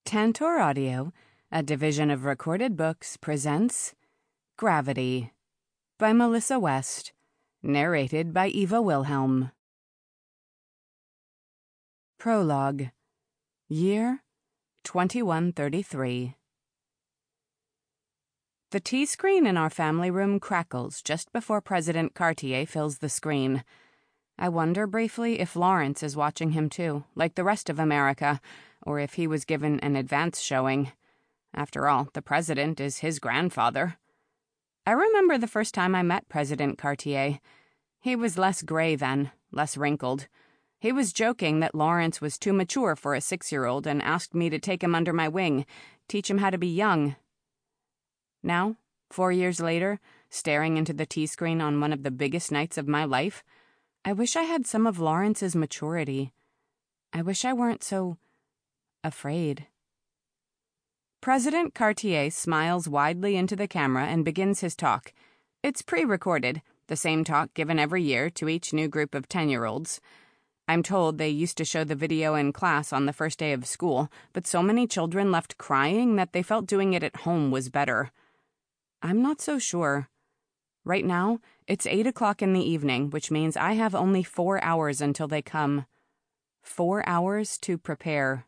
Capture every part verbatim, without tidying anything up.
Tantor Audio, a division of Recorded Books, presents Gravity by Melissa West, narrated by Eva Wilhelm. Prologue. Year twenty-one thirty-three. The T-screen in our family room crackles just before President Cartier fills the screen. I wonder briefly if Lawrence is watching him too, like the rest of America, or if he was given an advance showing. After all, the president is his grandfather. I remember the first time I met President Cartier. He was less gray then, less wrinkled. He was joking that Lawrence was too mature for a six-year-old and asked me to take him under my wing, teach him how to be young. Now, four years later, staring into the T-screen on one of the biggest nights of my life, I wish I had some of Lawrence's maturity. I wish I weren't so afraid. President Cartier smiles widely into the camera and begins his talk. It's pre-recorded, the same talk given every year to each new group of ten-year-olds. I'm told they used to show the video in class on the first day of school, but so many children left crying that they felt doing it at home was better. I'm not so sure. Right now, it's eight o'clock in the evening, which means I have only four hours until they come. Four hours to prepare.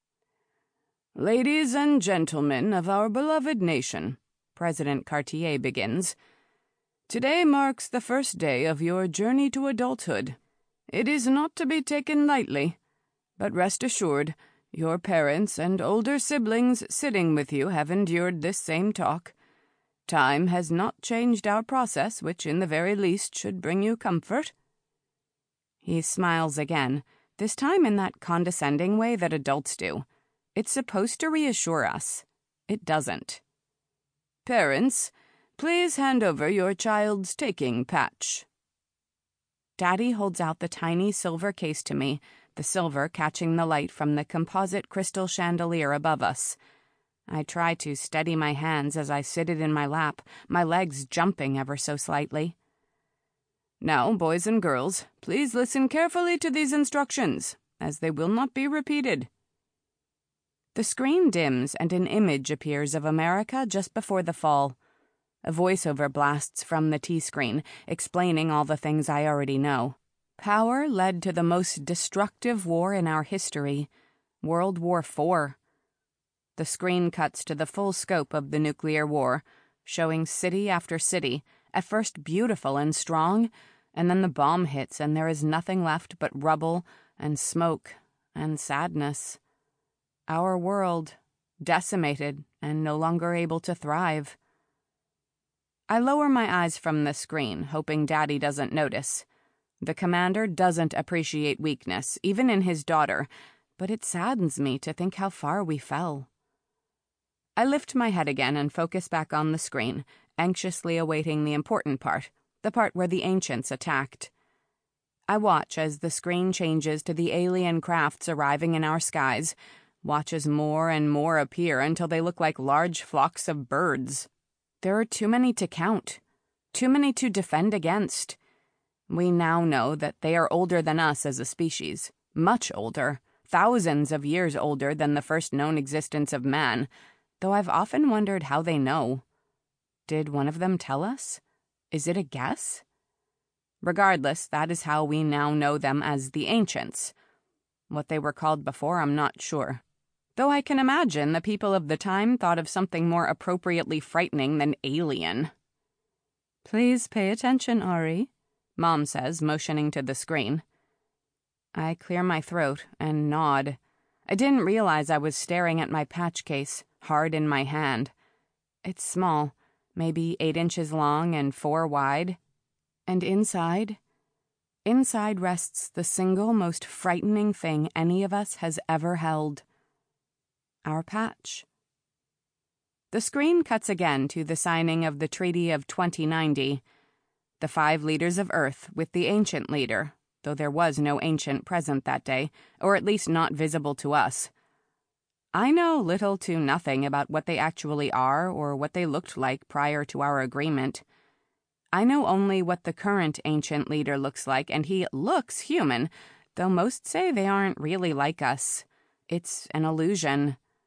Ladies and gentlemen of our beloved nation, President Cartier begins. Today marks the first day of your journey to adulthood. It is not to be taken lightly, but rest assured, your parents and older siblings sitting with you have endured this same talk. Time has not changed our process, which in the very least should bring you comfort. He smiles again, this time in that condescending way that adults do. It's supposed to reassure us. It doesn't. Parents, please hand over your child's taking patch. Daddy holds out the tiny silver case to me, the silver catching the light from the composite crystal chandelier above us. I try to steady my hands as I sit it in my lap, my legs jumping ever so slightly. Now, boys and girls, please listen carefully to these instructions, as they will not be repeated. The screen dims and an image appears of America just before the fall. A voiceover blasts from the T-screen, explaining all the things I already know. Power led to the most destructive war in our history, World War Four. The screen cuts to the full scope of the nuclear war, showing city after city, at first beautiful and strong, and then the bomb hits and there is nothing left but rubble and smoke and sadness. Our world, decimated and no longer able to thrive. I lower my eyes from the screen, hoping Daddy doesn't notice. The commander doesn't appreciate weakness, even in his daughter, but it saddens me to think how far we fell. I lift my head again and focus back on the screen, anxiously awaiting the important part, the part where the ancients attacked. I watch as the screen changes to the alien crafts arriving in our skies, watch as more and more appear until they look like large flocks of birds. There are too many to count, too many to defend against. We now know that they are older than us as a species, much older, thousands of years older than the first known existence of man, though I've often wondered how they know. Did one of them tell us? Is it a guess? Regardless, that is how we now know them as the Ancients. What they were called before, I'm not sure. Though I can imagine the people of the time thought of something more appropriately frightening than alien. Please pay attention, Ari, Mom says, motioning to the screen. I clear my throat and nod. I didn't realize I was staring at my patch case, hard in my hand. It's small, maybe eight inches long and four wide. And inside? Inside rests the single most frightening thing any of us has ever held. Our patch. The screen cuts again to the signing of the Treaty of twenty ninety. The five leaders of Earth with the ancient leader, though there was no ancient present that day, or at least not visible to us. I know little to nothing about what they actually are or what they looked like prior to our agreement. I know only what the current ancient leader looks like, and he looks human, though most say they aren't really like us. It's an illusion.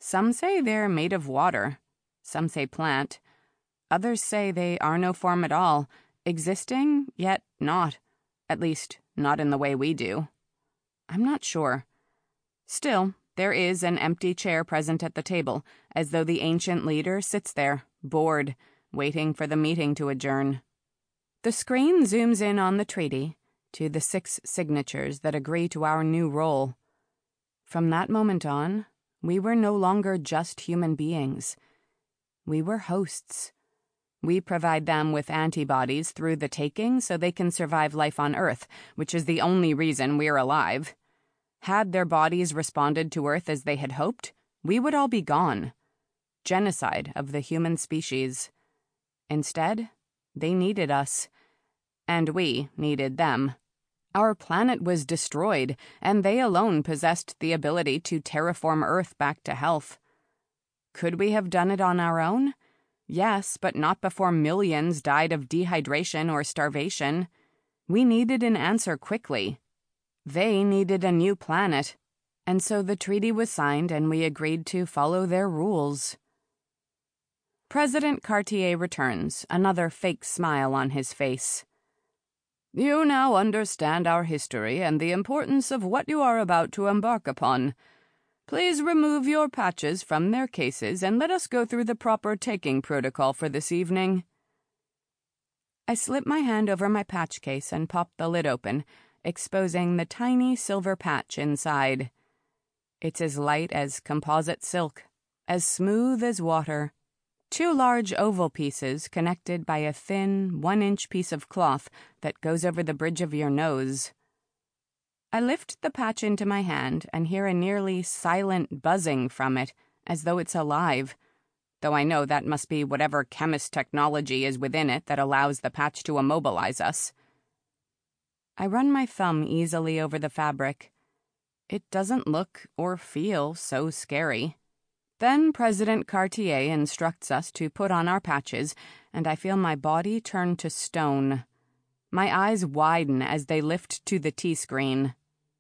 Some say they're made of water. Some say plant. Others say they are no form at all, existing, yet not. At least, not in the way we do. I'm not sure. Still, there is an empty chair present at the table, as though the ancient leader sits there, bored, waiting for the meeting to adjourn. The screen zooms in on the treaty, to the six signatures that agree to our new role. From that moment on, we were no longer just human beings. We were hosts. We provide them with antibodies through the taking so they can survive life on Earth, which is the only reason we're alive. Had their bodies responded to Earth as they had hoped, we would all be gone. Genocide of the human species. Instead, they needed us. And we needed them. Our planet was destroyed, and they alone possessed the ability to terraform Earth back to health. Could we have done it on our own? Yes, but not before millions died of dehydration or starvation. We needed an answer quickly. They needed a new planet. And so the treaty was signed and we agreed to follow their rules. President Cartier returns, another fake smile on his face. You now understand our history and the importance of what you are about to embark upon. Please remove your patches from their cases and let us go through the proper taking protocol for this evening. I slip my hand over my patch case and pop the lid open, exposing the tiny silver patch inside. It's as light as composite silk, as smooth as water. Two large oval pieces connected by a thin, one-inch piece of cloth that goes over the bridge of your nose. I lift the patch into my hand and hear a nearly silent buzzing from it, as though it's alive, though I know that must be whatever chemist technology is within it that allows the patch to immobilize us. I run my thumb easily over the fabric. It doesn't look or feel so scary. Then President Cartier instructs us to put on our patches, and I feel my body turn to stone. My eyes widen as they lift to the T-screen.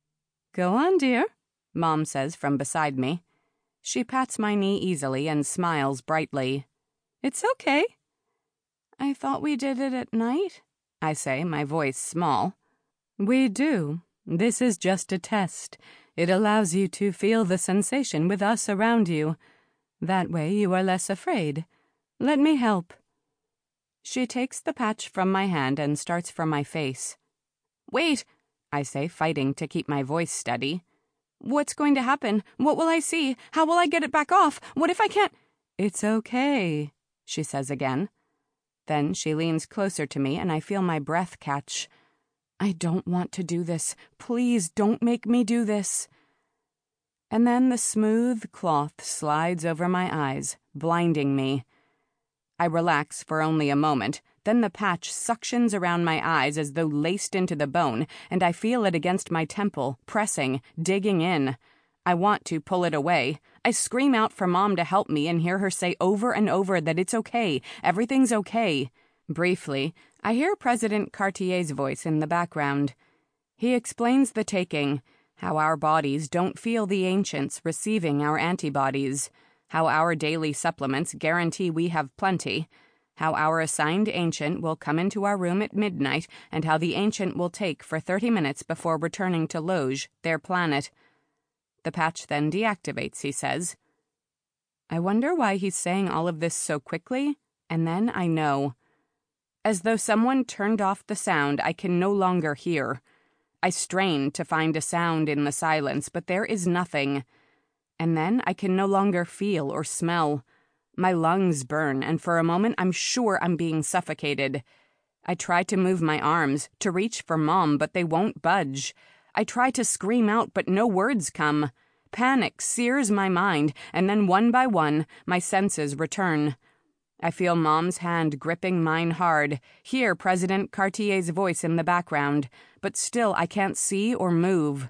Go on, dear, Mom says from beside me. She pats my knee easily and smiles brightly. It's okay. I thought we did it at night, I say, my voice small. We do. This is just a test. It allows you to feel the sensation with us around you. That way you are less afraid. Let me help. She takes the patch from my hand and starts for my face. Wait, I say, fighting to keep my voice steady. What's going to happen? What will I see? How will I get it back off? What if I can't? It's okay, she says again. Then she leans closer to me and I feel my breath catch. I don't want to do this. Please don't make me do this. And then the smooth cloth slides over my eyes, blinding me. I relax for only a moment, then the patch suctions around my eyes as though laced into the bone, and I feel it against my temple, pressing, digging in. I want to pull it away. I scream out for Mom to help me and hear her say over and over that it's okay, everything's okay. Briefly, I hear President Cartier's voice in the background. He explains the taking, how our bodies don't feel the ancients receiving our antibodies, how our daily supplements guarantee we have plenty, how our assigned ancient will come into our room at midnight, and how the ancient will take for thirty minutes before returning to Loge, their planet. The patch then deactivates, he says. I wonder why he's saying all of this so quickly, and then I know. As though someone turned off the sound I can no longer hear. I strain to find a sound in the silence, but there is nothing. And then I can no longer feel or smell. My lungs burn, and for a moment I'm sure I'm being suffocated. I try to move my arms, to reach for Mom, but they won't budge. I try to scream out, but no words come. Panic sears my mind, and then one by one, my senses return. I feel Mom's hand gripping mine hard, hear President Cartier's voice in the background, but still I can't see or move.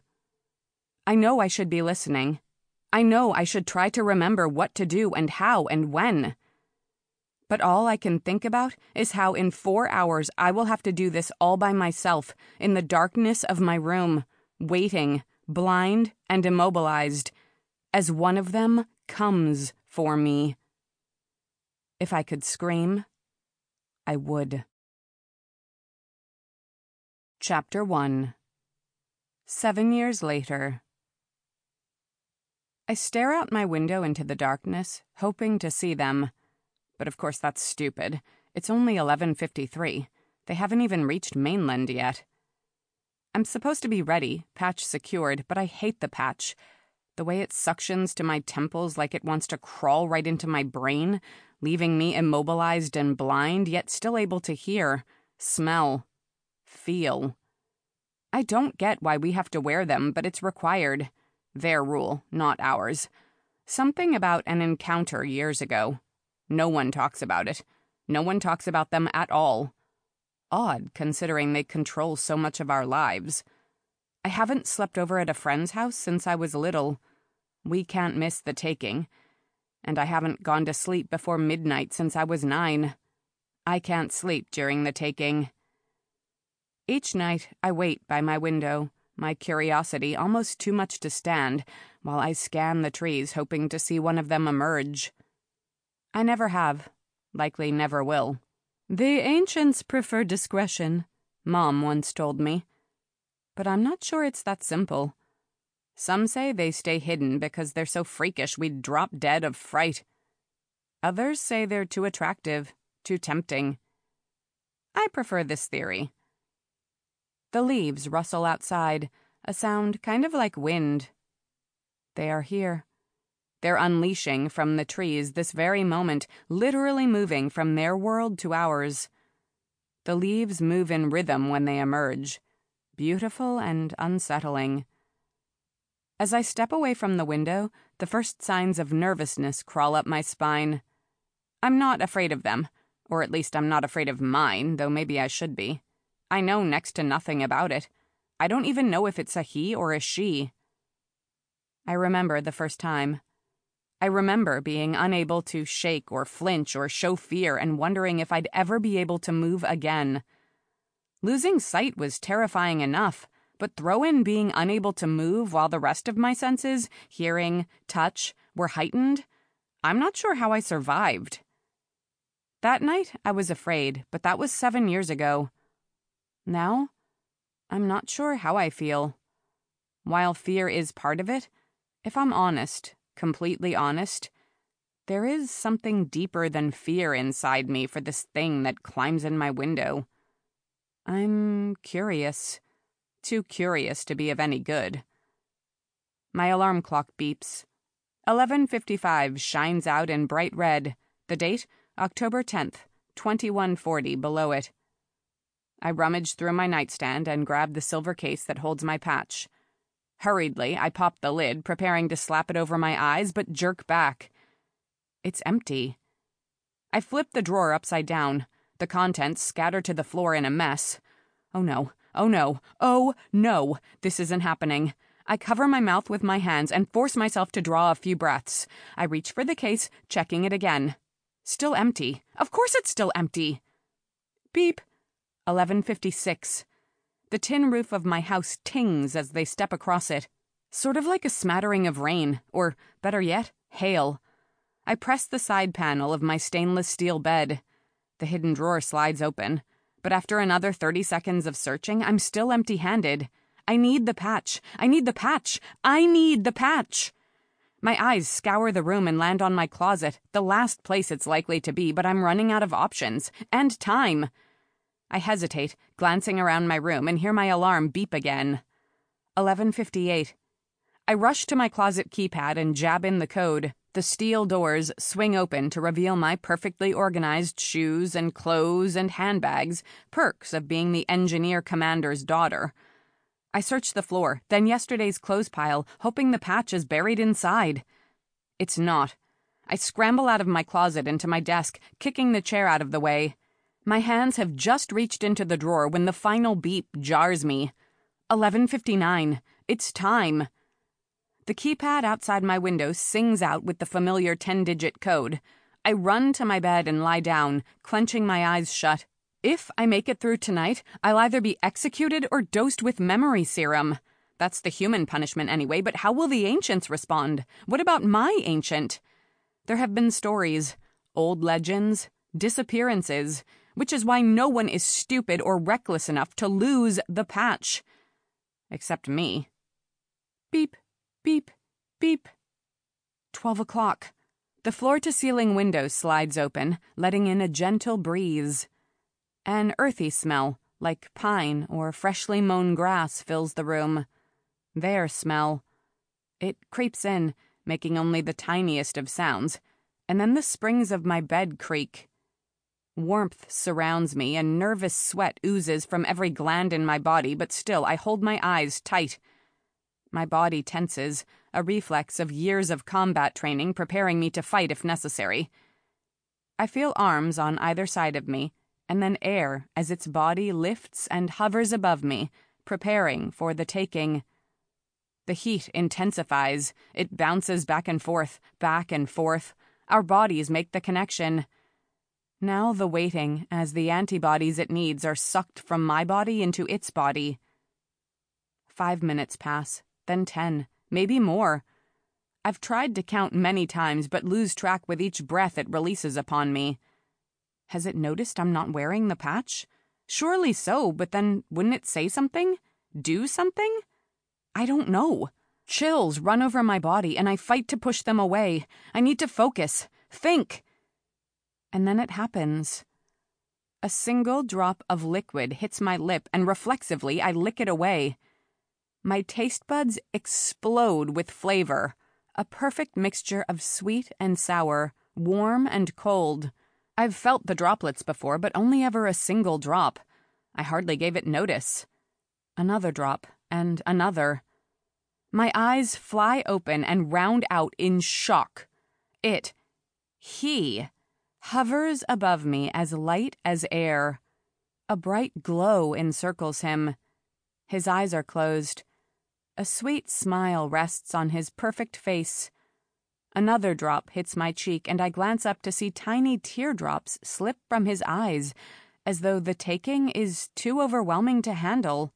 I know I should be listening. I know I should try to remember what to do and how and when. But all I can think about is how in four hours I will have to do this all by myself, in the darkness of my room, waiting, blind and immobilized. as one of them comes for me. If I could scream, I would. Chapter one. Seven years later. I stare out my window into the darkness, hoping to see them. But of course that's stupid. It's only eleven fifty-three. They haven't even reached mainland yet. I'm supposed to be ready, patch secured, but I hate the patch. The way it suctions to my temples like it wants to crawl right into my brain, leaving me immobilized and blind, yet still able to hear, smell, feel. I don't get why we have to wear them, but it's required. Their rule, not ours. Something about an encounter years ago. No one talks about it. No one talks about them at all. Odd, considering they control so much of our lives. I haven't slept over at a friend's house since I was little. We can't miss the taking. And I haven't gone to sleep before midnight since I was nine. I can't sleep during the taking. Each night, I wait by my window, my curiosity almost too much to stand, while I scan the trees hoping to see one of them emerge. I never have, likely never will. The ancients prefer discretion, Mom once told me. But I'm not sure it's that simple. Some say they stay hidden because they're so freakish we'd drop dead of fright. Others say they're too attractive, too tempting. I prefer this theory. The leaves rustle outside, a sound kind of like wind. They are here. They're unleashing from the trees this very moment, literally moving from their world to ours. The leaves move in rhythm when they emerge, beautiful and unsettling. As I step away from the window, the first signs of nervousness crawl up my spine. I'm not afraid of them, or at least I'm not afraid of mine, though maybe I should be. I know next to nothing about it. I don't even know if it's a he or a she. I remember the first time. I remember being unable to shake or flinch or show fear and wondering if I'd ever be able to move again. Losing sight was terrifying enough, but throw in being unable to move while the rest of my senses, hearing, touch, were heightened. I'm not sure how I survived. That night, I was afraid, but that was seven years ago. Now, I'm not sure how I feel. While fear is part of it, if I'm honest, completely honest, there is something deeper than fear inside me for this thing that climbs in my window. I'm curious. Too curious to be of any good. My alarm clock beeps. eleven fifty-five shines out in bright red. The date, October tenth, twenty-one forty below it. I rummage through my nightstand and grab the silver case that holds my patch. Hurriedly, I pop the lid, preparing to slap it over my eyes, but jerk back. It's empty. I flip the drawer upside down. The contents scatter to the floor in a mess. Oh no, oh no, oh no, this isn't happening. I cover my mouth with my hands and force myself to draw a few breaths. I reach for the case, checking it again. Still empty. Of course it's still empty. Beep. eleven fifty-six. The tin roof of my house tings as they step across it, sort of like a smattering of rain, or, better yet, hail. I press the side panel of my stainless steel bed. The hidden drawer slides open, but after another thirty seconds of searching, I'm still empty-handed. I need the patch. I need the patch. I need the patch. My eyes scour the room and land on my closet, the last place it's likely to be, but I'm running out of options, and time. I hesitate, glancing around my room, and hear my alarm beep again. eleven fifty-eight. I rush to my closet keypad and jab in the code. The steel doors swing open to reveal my perfectly organized shoes and clothes and handbags, perks of being the engineer commander's daughter. I search the floor, then yesterday's clothes pile, hoping the patch is buried inside. It's not. I scramble out of my closet into my desk, kicking the chair out of the way. My hands have just reached into the drawer when the final beep jars me. eleven fifty-nine. It's time. The keypad outside my window sings out with the familiar ten-digit code. I run to my bed and lie down, clenching my eyes shut. If I make it through tonight, I'll either be executed or dosed with memory serum. That's the human punishment anyway, but how will the ancients respond? What about my ancient? There have been stories, old legends, disappearances, which is why no one is stupid or reckless enough to lose the patch. Except me. Beep, beep, beep. Twelve o'clock. The floor-to-ceiling window slides open, letting in a gentle breeze. An earthy smell, like pine or freshly mown grass, fills the room. Their smell. It creeps in, making only the tiniest of sounds, and then the springs of my bed creak. Warmth surrounds me, and nervous sweat oozes from every gland in my body, but still I hold my eyes tight. My body tenses, a reflex of years of combat training preparing me to fight if necessary. I feel arms on either side of me, and then air as its body lifts and hovers above me, preparing for the taking. The heat intensifies. It bounces back and forth, back and forth. Our bodies make the connection. Now the waiting, as the antibodies it needs are sucked from my body into its body. Five minutes pass, then ten, maybe more. I've tried to count many times, but lose track with each breath it releases upon me. Has it noticed I'm not wearing the patch? Surely so, but then wouldn't it say something? Do something? I don't know. Chills run over my body, and I fight to push them away. I need to focus, think. And then it happens. A single drop of liquid hits my lip, and reflexively I lick it away. My taste buds explode with flavor, a perfect mixture of sweet and sour, warm and cold. I've felt the droplets before, but only ever a single drop. I hardly gave it notice. Another drop, and another. My eyes fly open and round out in shock. It, he, hovers above me as light as air. A bright glow encircles him. His eyes are closed. A sweet smile rests on his perfect face. Another drop hits my cheek, and I glance up to see tiny teardrops slip from his eyes, as though the taking is too overwhelming to handle.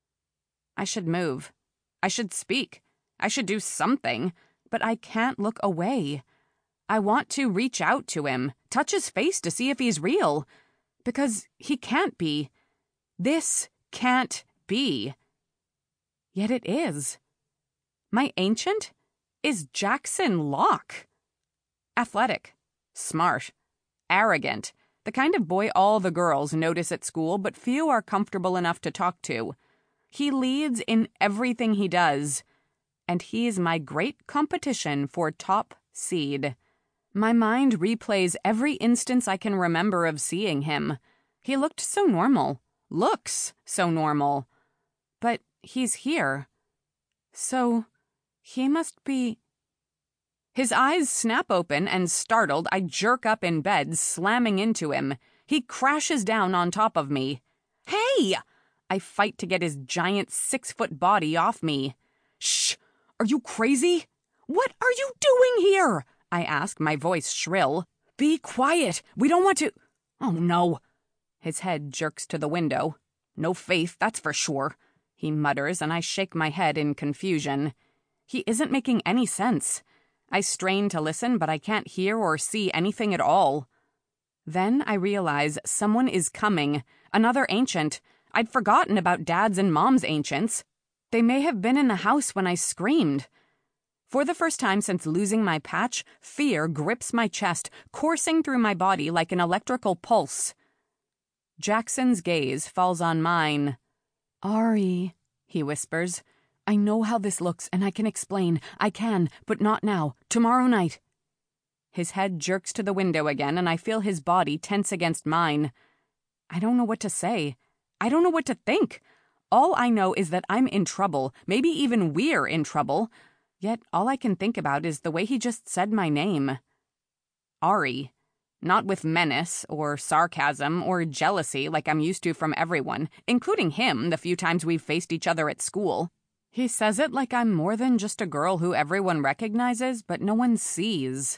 I should move. I should speak. I should do something, but I can't look away. I want to reach out to him, touch his face to see if he's real. Because he can't be. This can't be. Yet it is. My ancient is Jackson Locke. Athletic, smart, arrogant, the kind of boy all the girls notice at school but few are comfortable enough to talk to. He leads in everything he does, and he's my great competition for top seed. My mind replays every instance I can remember of seeing him. He looked so normal, looks so normal. But he's here. So he must be... His eyes snap open, and startled, I jerk up in bed, slamming into him. He crashes down on top of me. Hey! I fight to get his giant six-foot body off me. Shh! Are you crazy? What are you doing here? I ask, my voice shrill. Be quiet. We don't want to... Oh, no. His head jerks to the window. No faith, that's for sure. He mutters, and I shake my head in confusion. He isn't making any sense. I strain to listen, but I can't hear or see anything at all. Then I realize someone is coming. Another ancient. I'd forgotten about Dad's and Mom's ancients. They may have been in the house when I screamed. For the first time since losing my patch, fear grips my chest, coursing through my body like an electrical pulse. Jackson's gaze falls on mine. Ari, he whispers. I know how this looks, and I can explain. I can, but not now. Tomorrow night. His head jerks to the window again, and I feel his body tense against mine. I don't know what to say. I don't know what to think. All I know is that I'm in trouble, maybe even we're in trouble. Yet all I can think about is the way he just said my name. Ari. Not with menace, or sarcasm, or jealousy like I'm used to from everyone, including him the few times we've faced each other at school. He says it like I'm more than just a girl who everyone recognizes, but no one sees.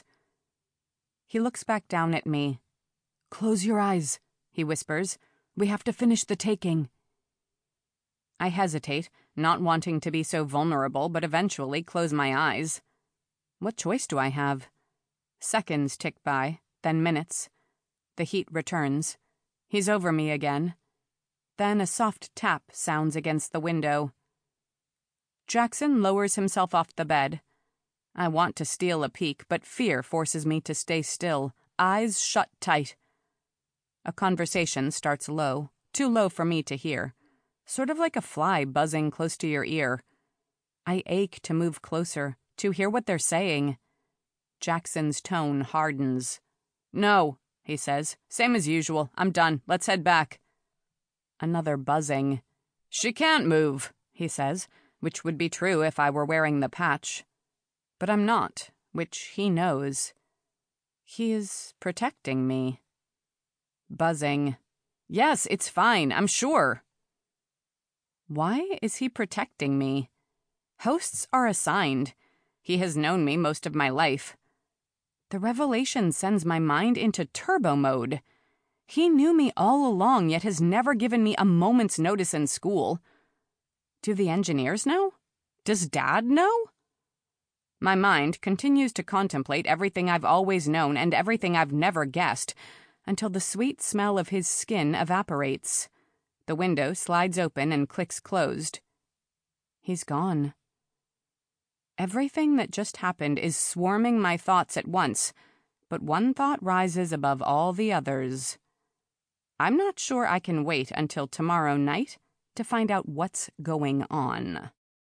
He looks back down at me. Close your eyes, he whispers. We have to finish the taking. I hesitate, not wanting to be so vulnerable, but eventually close my eyes. What choice do I have? Seconds tick by, then minutes. The heat returns. He's over me again. Then a soft tap sounds against the window. Jackson lowers himself off the bed. I want to steal a peek, but fear forces me to stay still, eyes shut tight. A conversation starts low, too low for me to hear, sort of like a fly buzzing close to your ear. I ache to move closer, to hear what they're saying. Jackson's tone hardens. "No," he says. "Same as usual. I'm done. Let's head back." Another buzzing. "She can't move," he says, which would be true if I were wearing the patch. But I'm not, which he knows. He is protecting me. Buzzing. "Yes, it's fine, I'm sure." Why is he protecting me? Hosts are assigned. He has known me most of my life. The revelation sends my mind into turbo mode. He knew me all along, yet has never given me a moment's notice in school. Do the engineers know? Does Dad know? My mind continues to contemplate everything I've always known and everything I've never guessed, until the sweet smell of his skin evaporates. The window slides open and clicks closed. He's gone. Everything that just happened is swarming my thoughts at once, but one thought rises above all the others. I'm not sure I can wait until tomorrow night to find out what's going on.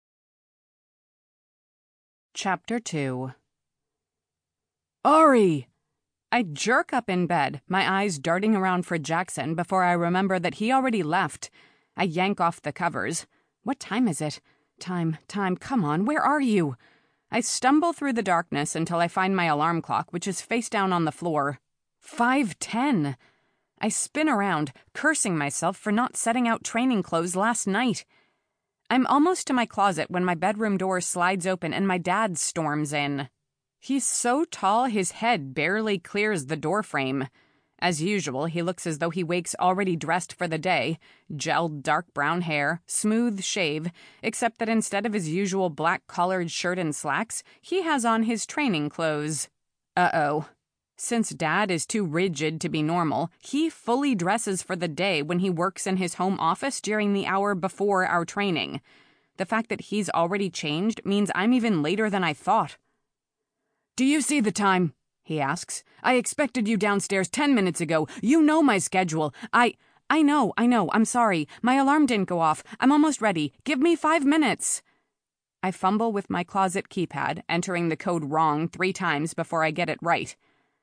Chapter two. Ari! I jerk up in bed, my eyes darting around for Jackson before I remember that he already left. I yank off the covers. What time is it? Time, time, come on, where are you? I stumble through the darkness until I find my alarm clock, which is face down on the floor. five ten. I spin around, cursing myself for not setting out training clothes last night. I'm almost to my closet when my bedroom door slides open and my dad storms in. He's so tall his head barely clears the doorframe. As usual, he looks as though he wakes already dressed for the day, gelled dark brown hair, smooth shave, except that instead of his usual black collared shirt and slacks, he has on his training clothes. Uh-oh. Since Dad is too rigid to be normal, he fully dresses for the day when he works in his home office during the hour before our training. The fact that he's already changed means I'm even later than I thought. "Do you see the time?" he asks. "I expected you downstairs ten minutes ago. You know my schedule. I... I know, I know, I'm sorry. My alarm didn't go off. I'm almost ready. Give me five minutes. I fumble with my closet keypad, entering the code wrong three times before I get it right.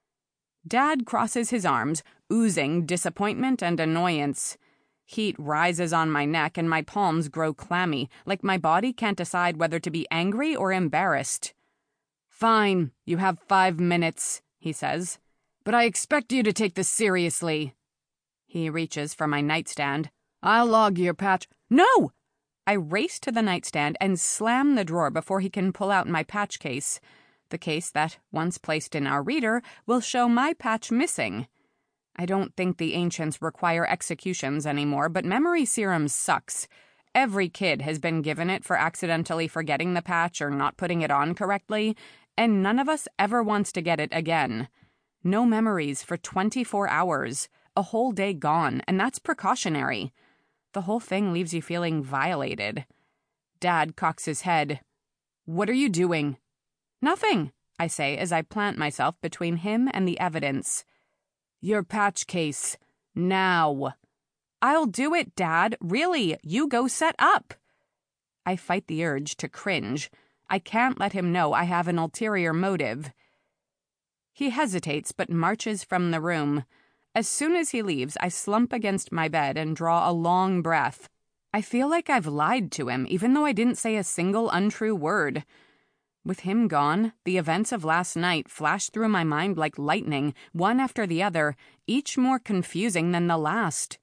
Dad crosses his arms, oozing disappointment and annoyance. Heat rises on my neck and my palms grow clammy, like my body can't decide whether to be angry or embarrassed. "Fine, you have five minutes, he says. "But I expect you to take this seriously." He reaches for my nightstand. "I'll log your patch." "No!" I race to the nightstand and slam the drawer before he can pull out my patch case. The case that, once placed in our reader, will show my patch missing. I don't think the ancients require executions anymore, but memory serum sucks. Every kid has been given it for accidentally forgetting the patch or not putting it on correctly, and none of us ever wants to get it again. No memories for twenty-four hours, a whole day gone, and that's precautionary. The whole thing leaves you feeling violated. Dad cocks his head. "What are you doing?" "Nothing," I say as I plant myself between him and the evidence. "Your patch case. Now." "I'll do it, Dad. Really, you go set up." I fight the urge to cringe. I can't let him know I have an ulterior motive. He hesitates but marches from the room. As soon as he leaves, I slump against my bed and draw a long breath. I feel like I've lied to him, even though I didn't say a single untrue word. With him gone, the events of last night flashed through my mind like lightning, one after the other, each more confusing than the last.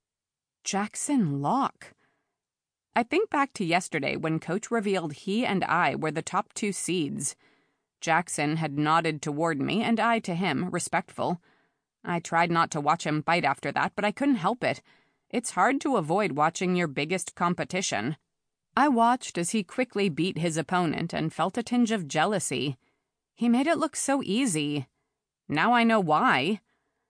Jackson Locke. I think back to yesterday when Coach revealed he and I were the top two seeds. Jackson had nodded toward me and I to him, respectful. I tried not to watch him bite after that, but I couldn't help it. It's hard to avoid watching your biggest competition. I watched as he quickly beat his opponent and felt a tinge of jealousy. He made it look so easy. Now I know why.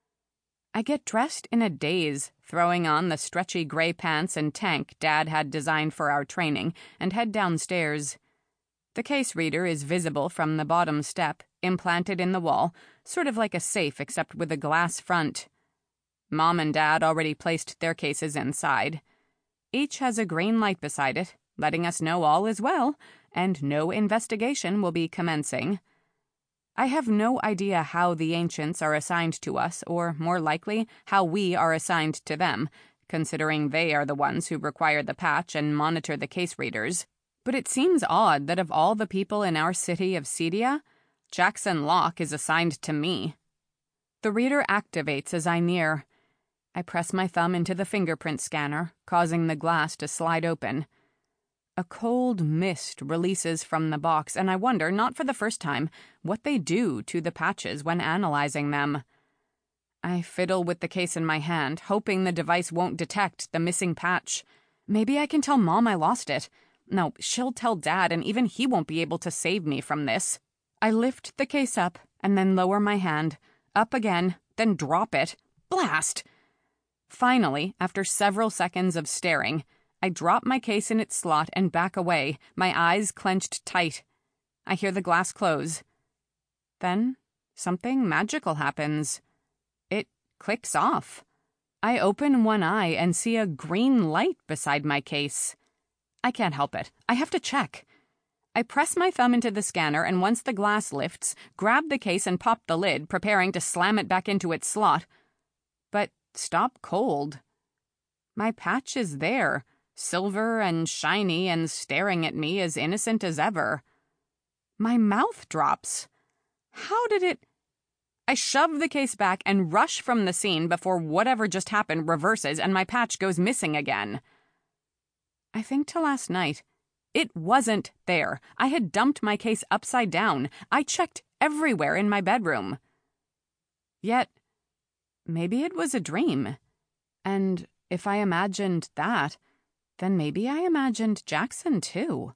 I get dressed in a daze, throwing on the stretchy gray pants and tank Dad had designed for our training, and head downstairs. The case reader is visible from the bottom step, implanted in the wall, sort of like a safe except with a glass front. Mom and Dad already placed their cases inside. Each has a green light beside it, letting us know all is well, and no investigation will be commencing. I have no idea how the ancients are assigned to us, or, more likely, how we are assigned to them, considering they are the ones who require the patch and monitor the case readers. But it seems odd that of all the people in our city of Cedia, Jackson Locke is assigned to me. The reader activates as I near. I press my thumb into the fingerprint scanner, causing the glass to slide open. A cold mist releases from the box, and I wonder, not for the first time, what they do to the patches when analyzing them. I fiddle with the case in my hand, hoping the device won't detect the missing patch. Maybe I can tell Mom I lost it. No, she'll tell Dad, and even he won't be able to save me from this. I lift the case up, and then lower my hand. Up again, then drop it. Blast! Finally, after several seconds of staring, I drop my case in its slot and back away, my eyes clenched tight. I hear the glass close. Then, something magical happens. It clicks off. I open one eye and see a green light beside my case. I can't help it. I have to check. I press my thumb into the scanner, and once the glass lifts, grab the case and pop the lid, preparing to slam it back into its slot. But stop cold. My patch is there, silver and shiny and staring at me as innocent as ever. My mouth drops. How did it... I shove the case back and rush from the scene before whatever just happened reverses and my patch goes missing again. I think to last night. It wasn't there. I had dumped my case upside down. I checked everywhere in my bedroom. Yet, maybe it was a dream. And if I imagined that, then maybe I imagined Jackson too.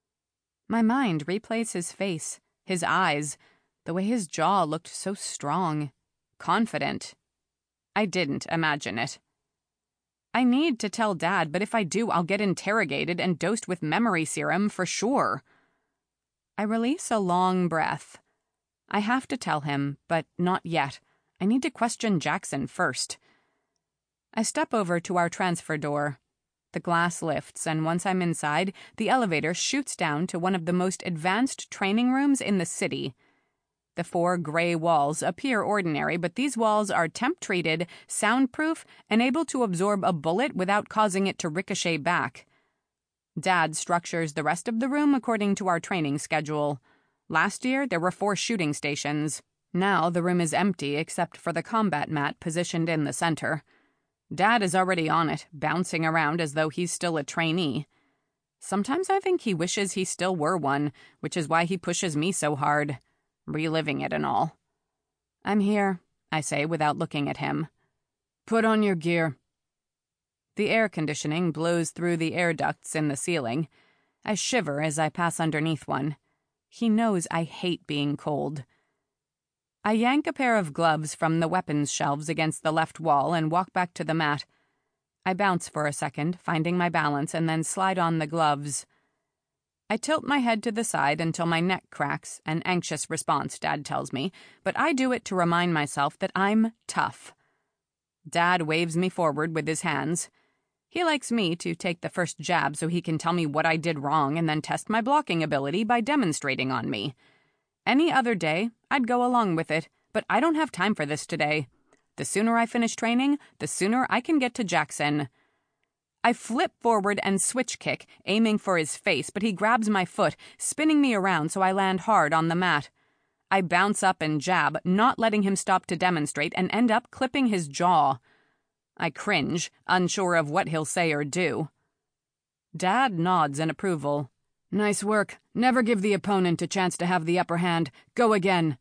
My mind replays his face, his eyes, the way his jaw looked so strong, confident. I didn't imagine it. I need to tell Dad, but if I do, I'll get interrogated and dosed with memory serum for sure. I release a long breath. I have to tell him, but not yet. I need to question Jackson first. I step over to our transfer door. The glass lifts, and once I'm inside, the elevator shoots down to one of the most advanced training rooms in the city. The four gray walls appear ordinary, but these walls are temp-treated, soundproof, and able to absorb a bullet without causing it to ricochet back. Dad structures the rest of the room according to our training schedule. Last year, there were four shooting stations. Now the room is empty except for the combat mat positioned in the center. Dad is already on it, bouncing around as though he's still a trainee. Sometimes I think he wishes he still were one, which is why he pushes me so hard, reliving it and all. I'm here, I say without looking at him. Put on your gear. The air conditioning blows through the air ducts in the ceiling. I shiver as I pass underneath one. He knows I hate being cold. I yank a pair of gloves from the weapons shelves against the left wall and walk back to the mat. I bounce for a second, finding my balance, and then slide on the gloves. I tilt my head to the side until my neck cracks, an anxious response, Dad tells me, but I do it to remind myself that I'm tough. Dad waves me forward with his hands. He likes me to take the first jab so he can tell me what I did wrong and then test my blocking ability by demonstrating on me. Any other day, I'd go along with it, but I don't have time for this today. The sooner I finish training, the sooner I can get to Jackson. I flip forward and switch kick, aiming for his face, but he grabs my foot, spinning me around so I land hard on the mat. I bounce up and jab, not letting him stop to demonstrate, and end up clipping his jaw. I cringe, unsure of what he'll say or do. Dad nods in approval. Nice work. Never give the opponent a chance to have the upper hand. Go again.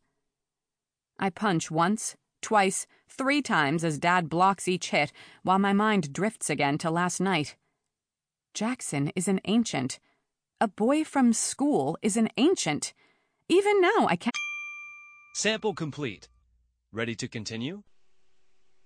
I punch once, twice, three times as Dad blocks each hit, while my mind drifts again to last night. Jackson is an ancient. A boy from school is an ancient. Even now, I can't... Sample complete. Ready to continue?